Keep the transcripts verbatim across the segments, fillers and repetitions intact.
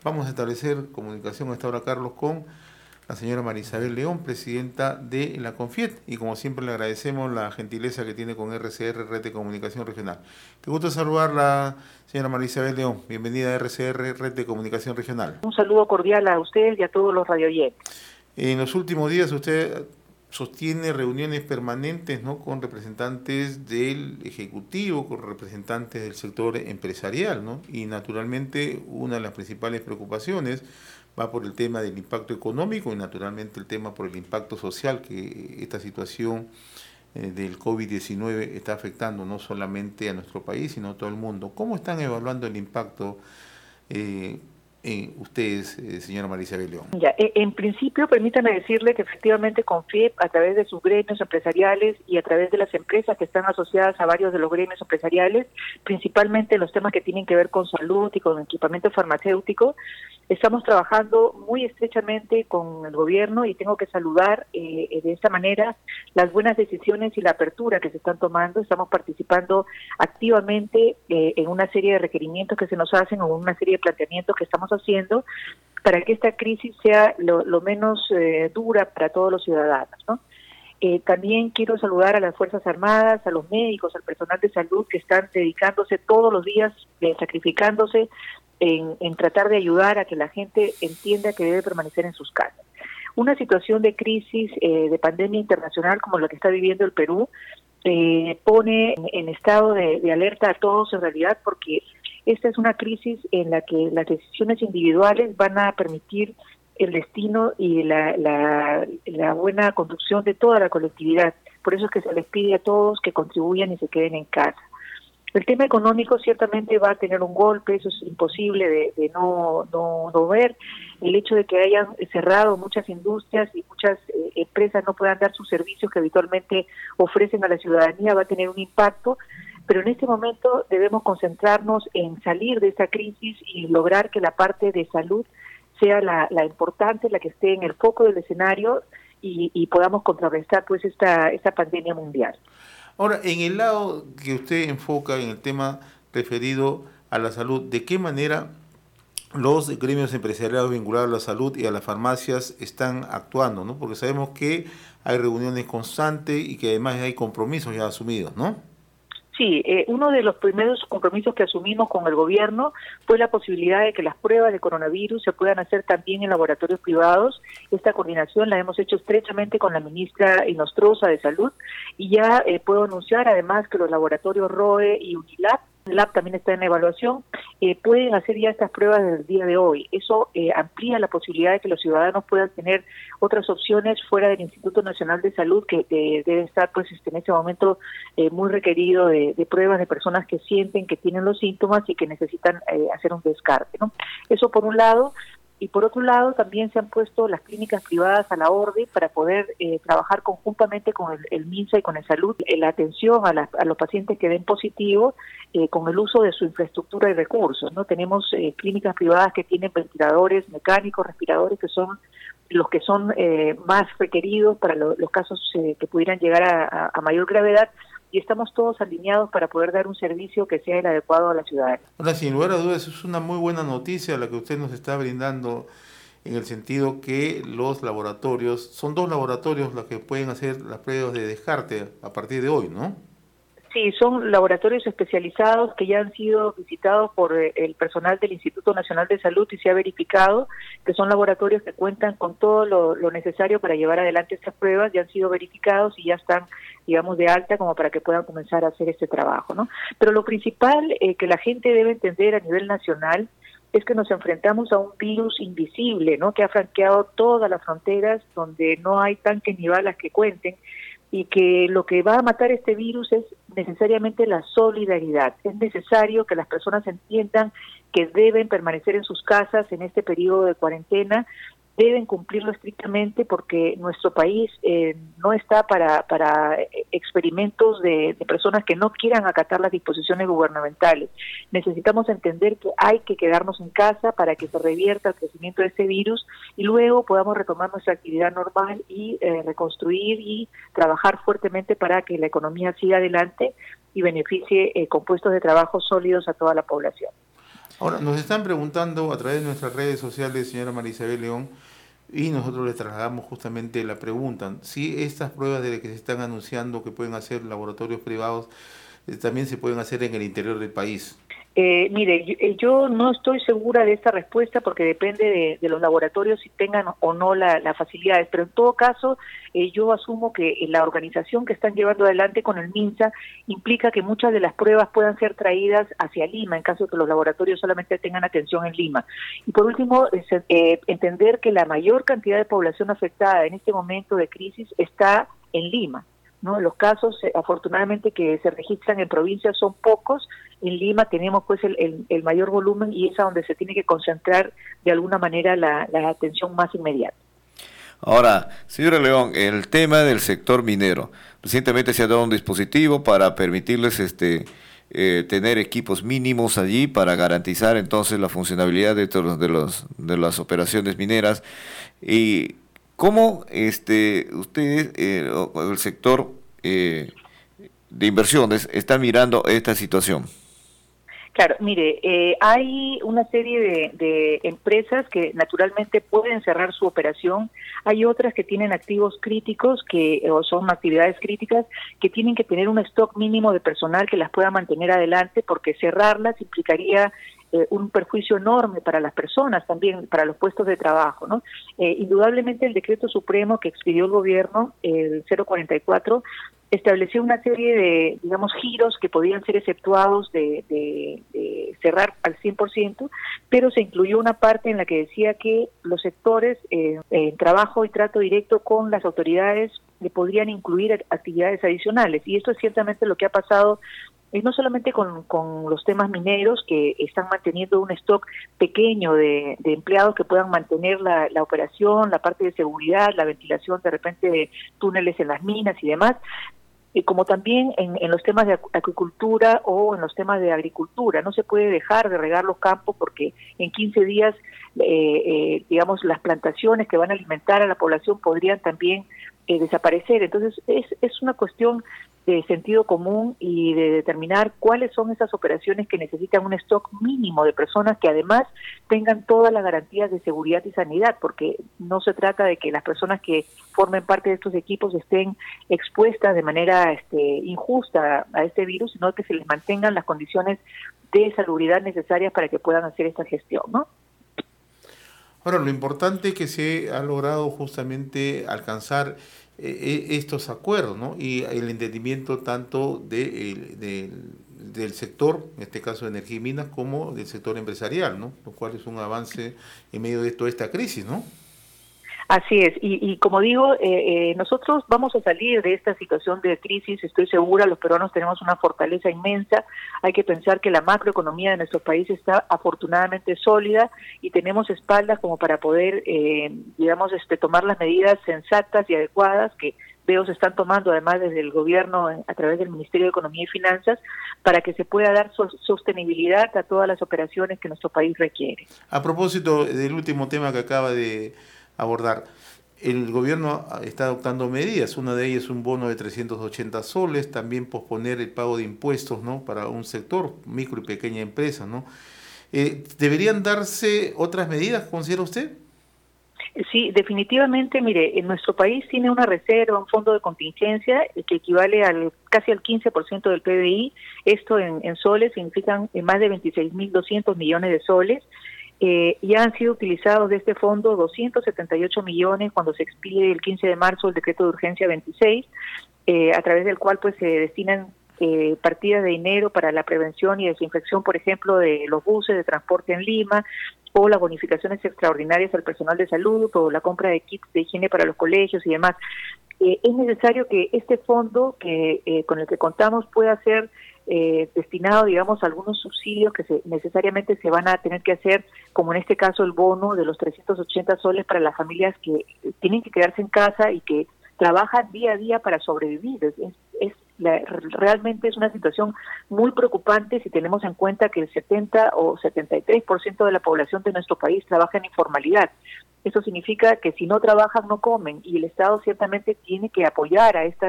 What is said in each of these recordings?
Vamos a establecer comunicación a esta hora, Carlos, con la señora María Isabel León, presidenta de la CONFIET, y como siempre le agradecemos la gentileza que tiene con R C R, Red de Comunicación Regional. Qué gusto saludarla, señora María Isabel León. Bienvenida a R C R, Red de Comunicación Regional. Un saludo cordial a ustedes y a todos los radioyentes. En los últimos días usted sostiene reuniones permanentes, ¿no?, con representantes del Ejecutivo, con representantes del sector empresarial, ¿no? Y naturalmente una de las principales preocupaciones va por el tema del impacto económico y naturalmente el tema por el impacto social que esta situación eh, del COVID diecinueve está afectando no solamente a nuestro país, sino a todo el mundo. ¿Cómo están evaluando el impacto eh, Eh, ustedes, eh, señora María Isabel León? Ya, eh, en principio, permítame decirle que efectivamente CONFIEP, a través de sus gremios empresariales y a través de las empresas que están asociadas a varios de los gremios empresariales, principalmente los temas que tienen que ver con salud y con equipamiento farmacéutico, estamos trabajando muy estrechamente con el gobierno y tengo que saludar eh, de esta manera las buenas decisiones y la apertura que se están tomando. Estamos participando activamente eh, en una serie de requerimientos que se nos hacen o una serie de planteamientos que estamos haciendo para que esta crisis sea lo, lo menos eh, dura para todos los ciudadanos, ¿no? Eh, también quiero saludar a las Fuerzas Armadas, a los médicos, al personal de salud que están dedicándose todos los días, eh, sacrificándose en, en tratar de ayudar a que la gente entienda que debe permanecer en sus casas. Una situación de crisis, eh, de pandemia internacional como la que está viviendo el Perú, eh, pone en, en estado de, de alerta a todos en realidad, porque esta es una crisis en la que las decisiones individuales van a permitir el destino y la, la, la buena conducción de toda la colectividad. Por eso es que se les pide a todos que contribuyan y se queden en casa. El tema económico ciertamente va a tener un golpe, eso es imposible de, de no, no, no ver. El hecho de que hayan cerrado muchas industrias y muchas eh, empresas no puedan dar sus servicios que habitualmente ofrecen a la ciudadanía va a tener un impacto. Pero en este momento debemos concentrarnos en salir de esta crisis y lograr que la parte de salud sea la, la importante, la que esté en el foco del escenario y, y podamos contrarrestar pues esta, esta pandemia mundial. Ahora, en el lado que usted enfoca en el tema referido a la salud, ¿de qué manera los gremios empresariales vinculados a la salud y a las farmacias están actuando, ¿no? Porque sabemos que hay reuniones constantes y que además hay compromisos ya asumidos, ¿no? Sí, eh, uno de los primeros compromisos que asumimos con el gobierno fue la posibilidad de que las pruebas de coronavirus se puedan hacer también en laboratorios privados. Esta coordinación la hemos hecho estrechamente con la ministra Inostroza de Salud y ya eh, puedo anunciar además que los laboratorios R O E y Unilab, Lab también está en evaluación, eh, pueden hacer ya estas pruebas desde el día de hoy. Eso eh, amplía la posibilidad de que los ciudadanos puedan tener otras opciones fuera del Instituto Nacional de Salud, que eh, debe estar pues este, en este momento eh, muy requerido de, de pruebas de personas que sienten que tienen los síntomas y que necesitan eh, hacer un descarte, ¿no? Eso por un lado. Y por otro lado, también se han puesto las clínicas privadas a la orden para poder eh, trabajar conjuntamente con el, el MINSA y con el Salud en la atención a, la, a los pacientes que den positivo eh, con el uso de su infraestructura y recursos, ¿no? Tenemos eh, clínicas privadas que tienen ventiladores mecánicos, respiradores, que son los que son eh, más requeridos para lo, los casos eh, que pudieran llegar a, a, a mayor gravedad, y estamos todos alineados para poder dar un servicio que sea el adecuado a la ciudadanía. Ahora, sin lugar a dudas, es una muy buena noticia la que usted nos está brindando, en el sentido que los laboratorios, son dos laboratorios los que pueden hacer las pruebas de descarte a partir de hoy, ¿no? Sí, son laboratorios especializados que ya han sido visitados por el personal del Instituto Nacional de Salud y se ha verificado que son laboratorios que cuentan con todo lo, lo necesario para llevar adelante estas pruebas, ya han sido verificados y ya están, digamos, de alta como para que puedan comenzar a hacer este trabajo, ¿no? Pero lo principal eh, que la gente debe entender a nivel nacional es que nos enfrentamos a un virus invisible, ¿no?, que ha franqueado todas las fronteras, donde no hay tanques ni balas que cuenten, y que lo que va a matar este virus es necesariamente la solidaridad. Es necesario que las personas entiendan que deben permanecer en sus casas en este periodo de cuarentena, deben cumplirlo estrictamente porque nuestro país eh, no está para, para experimentos de, de personas que no quieran acatar las disposiciones gubernamentales. Necesitamos entender que hay que quedarnos en casa para que se revierta el crecimiento de este virus y luego podamos retomar nuestra actividad normal y eh, reconstruir y trabajar fuertemente para que la economía siga adelante y beneficie eh, con puestos de trabajo sólidos a toda la población. Ahora, nos están preguntando a través de nuestras redes sociales, señora María Isabel León, y nosotros le trasladamos justamente la pregunta, si estas pruebas de que se están anunciando que pueden hacer laboratorios privados, eh, también se pueden hacer en el interior del país. Eh, mire, yo, yo no estoy segura de esta respuesta porque depende de, de los laboratorios si tengan o no las la facilidades, pero en todo caso eh, yo asumo que la organización que están llevando adelante con el MINSA implica que muchas de las pruebas puedan ser traídas hacia Lima en caso de que los laboratorios solamente tengan atención en Lima. Y por último, es, eh, entender que la mayor cantidad de población afectada en este momento de crisis está en Lima, ¿no? Los casos, eh, afortunadamente, que se registran en provincias son pocos. En Lima tenemos pues el, el, el mayor volumen y es a donde se tiene que concentrar de alguna manera la, la atención más inmediata. Ahora, señora León, el tema del sector minero. Recientemente se ha dado un dispositivo para permitirles este eh, tener equipos mínimos allí para garantizar entonces la funcionabilidad de, todos, de, los, de las operaciones mineras. Y ¿cómo este, ustedes, eh, el sector eh, de inversiones, está mirando esta situación? Claro, mire, eh, hay una serie de, de empresas que naturalmente pueden cerrar su operación, hay otras que tienen activos críticos que o son actividades críticas que tienen que tener un stock mínimo de personal que las pueda mantener adelante, porque cerrarlas implicaría eh, un perjuicio enorme para las personas, también para los puestos de trabajo, ¿no? Eh, indudablemente el decreto supremo que expidió el gobierno, el cero cuarenta y cuatro, estableció una serie de, digamos, giros que podían ser exceptuados de, de, de cerrar al cien por ciento, pero se incluyó una parte en la que decía que los sectores eh, en trabajo y trato directo con las autoridades le podrían incluir actividades adicionales, y esto es ciertamente lo que ha pasado. Es no solamente con, con los temas mineros, que están manteniendo un stock pequeño de, de empleados que puedan mantener la, la operación, la parte de seguridad, la ventilación de repente de túneles en las minas y demás, y como también en, en los temas de acuicultura o en los temas de agricultura. No se puede dejar de regar los campos porque en quince días, eh, eh, digamos, las plantaciones que van a alimentar a la población podrían también eh, desaparecer. Entonces es, es una cuestión de sentido común y de determinar cuáles son esas operaciones que necesitan un stock mínimo de personas que además tengan todas las garantías de seguridad y sanidad, porque no se trata de que las personas que formen parte de estos equipos estén expuestas de manera este, injusta a este virus, sino que se les mantengan las condiciones de salubridad necesarias para que puedan hacer esta gestión, ¿no? Ahora, lo importante es que se ha logrado justamente alcanzar eh, estos acuerdos, ¿no? Y el entendimiento tanto de, el, de, del sector, en este caso de energía y minas, como del sector empresarial, ¿no? Lo cual es un avance en medio de toda esta crisis, ¿no? Así es, y, y como digo, eh, eh, nosotros vamos a salir de esta situación de crisis, estoy segura, los peruanos tenemos una fortaleza inmensa, hay que pensar que la macroeconomía de nuestro país está afortunadamente sólida y tenemos espaldas como para poder, eh, digamos, este, tomar las medidas sensatas y adecuadas que veo se están tomando además desde el gobierno a través del Ministerio de Economía y Finanzas para que se pueda dar sostenibilidad a todas las operaciones que nuestro país requiere. A propósito del último tema que acaba de abordar, el gobierno está adoptando medidas, una de ellas es un bono de trescientos ochenta soles, también posponer el pago de impuestos, ¿no?, para un sector, micro y pequeña empresa, ¿no? Eh, ¿Deberían darse otras medidas, considera usted? Sí, definitivamente, mire, en nuestro país tiene una reserva, un fondo de contingencia que equivale al casi al quince por ciento del P B I, esto en, en soles significan más de veintiséis mil doscientos millones de soles. Eh, ya han sido utilizados de este fondo doscientos setenta y ocho millones cuando se expide el quince de marzo el decreto de urgencia veintiséis, eh, a través del cual pues se destinan eh, partidas de dinero para la prevención y desinfección, por ejemplo, de los buses de transporte en Lima, o las bonificaciones extraordinarias al personal de salud, o la compra de kits de higiene para los colegios y demás. Eh, es necesario que este fondo que eh, con el que contamos pueda ser Eh, destinado, digamos, a algunos subsidios que se, necesariamente se van a tener que hacer, como en este caso el bono de los trescientos ochenta soles para las familias que tienen que quedarse en casa y que trabajan día a día para sobrevivir. Es, es la, realmente es una situación muy preocupante si tenemos en cuenta que el setenta o setenta y tres por ciento de la población de nuestro país trabaja en informalidad. Eso significa que si no trabajan no comen, y el Estado ciertamente tiene que apoyar a estas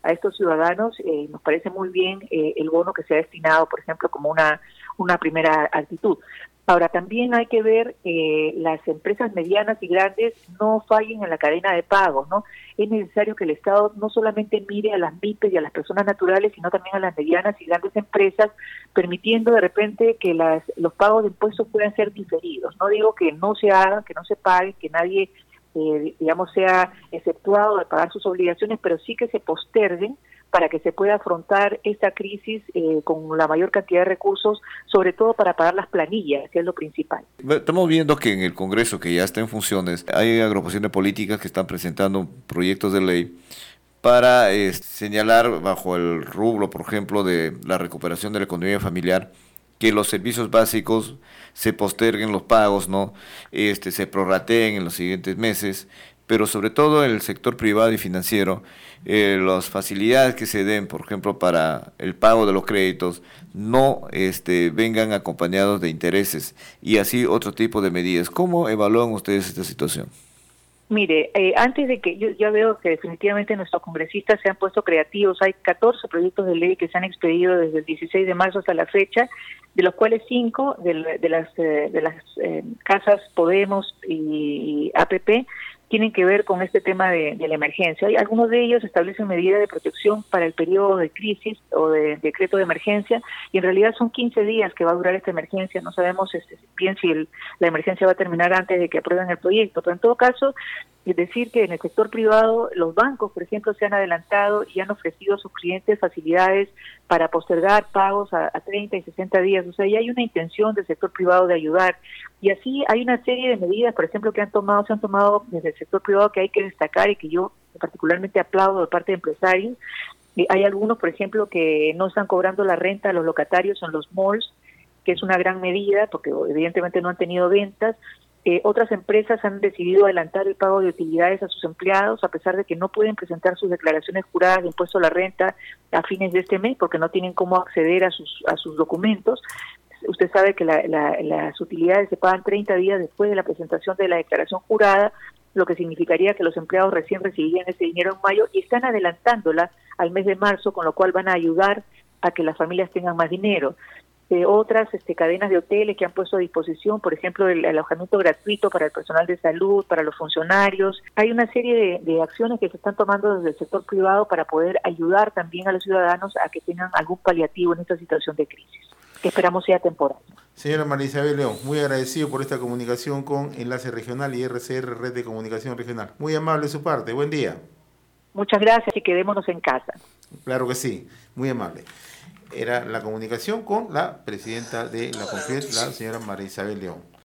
a estos ciudadanos, eh, nos parece muy bien eh, el bono que se ha destinado, por ejemplo, como una, una primera actitud. Ahora, también hay que ver que eh, las empresas medianas y grandes no fallen en la cadena de pagos, ¿no? Es necesario que el Estado no solamente mire a las M I P E y a las personas naturales, sino también a las medianas y grandes empresas, permitiendo de repente que las, los pagos de impuestos puedan ser diferidos. No digo que no se hagan, que no se paguen, que nadie, eh, digamos, sea exceptuado de pagar sus obligaciones, pero sí que se posterguen para que se pueda afrontar esta crisis eh, con la mayor cantidad de recursos, sobre todo para pagar las planillas, que es lo principal. Estamos viendo que en el Congreso, que ya está en funciones, hay agrupaciones políticas que están presentando proyectos de ley para eh, señalar bajo el rubro, por ejemplo, de la recuperación de la economía familiar, que los servicios básicos se posterguen los pagos, ¿no? Este, se prorrateen en los siguientes meses, pero sobre todo en el sector privado y financiero, eh, las facilidades que se den, por ejemplo, para el pago de los créditos, no este, vengan acompañados de intereses y así otro tipo de medidas. ¿Cómo evalúan ustedes esta situación? Mire, eh, antes de que yo ya veo que definitivamente nuestros congresistas se han puesto creativos, hay catorce proyectos de ley que se han expedido desde el dieciséis de marzo hasta la fecha, de los cuales cinco de, de las, eh, de las eh, casas Podemos y, y A P P tienen que ver con este tema de, de la emergencia. Y algunos de ellos establecen medidas de protección para el periodo de crisis o de decreto de emergencia, y en realidad son quince días que va a durar esta emergencia. No sabemos este, bien si el, la emergencia va a terminar antes de que aprueben el proyecto, pero en todo caso, es decir que en el sector privado los bancos, por ejemplo, se han adelantado y han ofrecido a sus clientes facilidades para postergar pagos a, a treinta y sesenta días. O sea, ya hay una intención del sector privado de ayudar. Y así hay una serie de medidas, por ejemplo, que han tomado, se han tomado desde el sector privado, que hay que destacar y que yo particularmente aplaudo de parte de empresarios. Y hay algunos, por ejemplo, que no están cobrando la renta a los locatarios en los malls, que es una gran medida, porque evidentemente no han tenido ventas. Eh, otras empresas han decidido adelantar el pago de utilidades a sus empleados, a pesar de que no pueden presentar sus declaraciones juradas de impuesto a la renta a fines de este mes, porque no tienen cómo acceder a sus, a sus documentos. Usted sabe que la, la, las utilidades se pagan treinta días después de la presentación de la declaración jurada, lo que significaría que los empleados recién recibirían ese dinero en mayo y están adelantándola al mes de marzo, con lo cual van a ayudar a que las familias tengan más dinero. Eh, otras este, cadenas de hoteles que han puesto a disposición, por ejemplo, el alojamiento gratuito para el personal de salud, para los funcionarios. Hay una serie de, de acciones que se están tomando desde el sector privado para poder ayudar también a los ciudadanos a que tengan algún paliativo en esta situación de crisis, que esperamos sea temporal. Señora María Isabel León, muy agradecido por esta comunicación con Enlace Regional y R C R, Red de Comunicación Regional. Muy amable de su parte, buen día. Muchas gracias y quedémonos en casa. Claro que sí, muy amable. Era la comunicación con la presidenta de la CONFIES, la señora María Isabel León.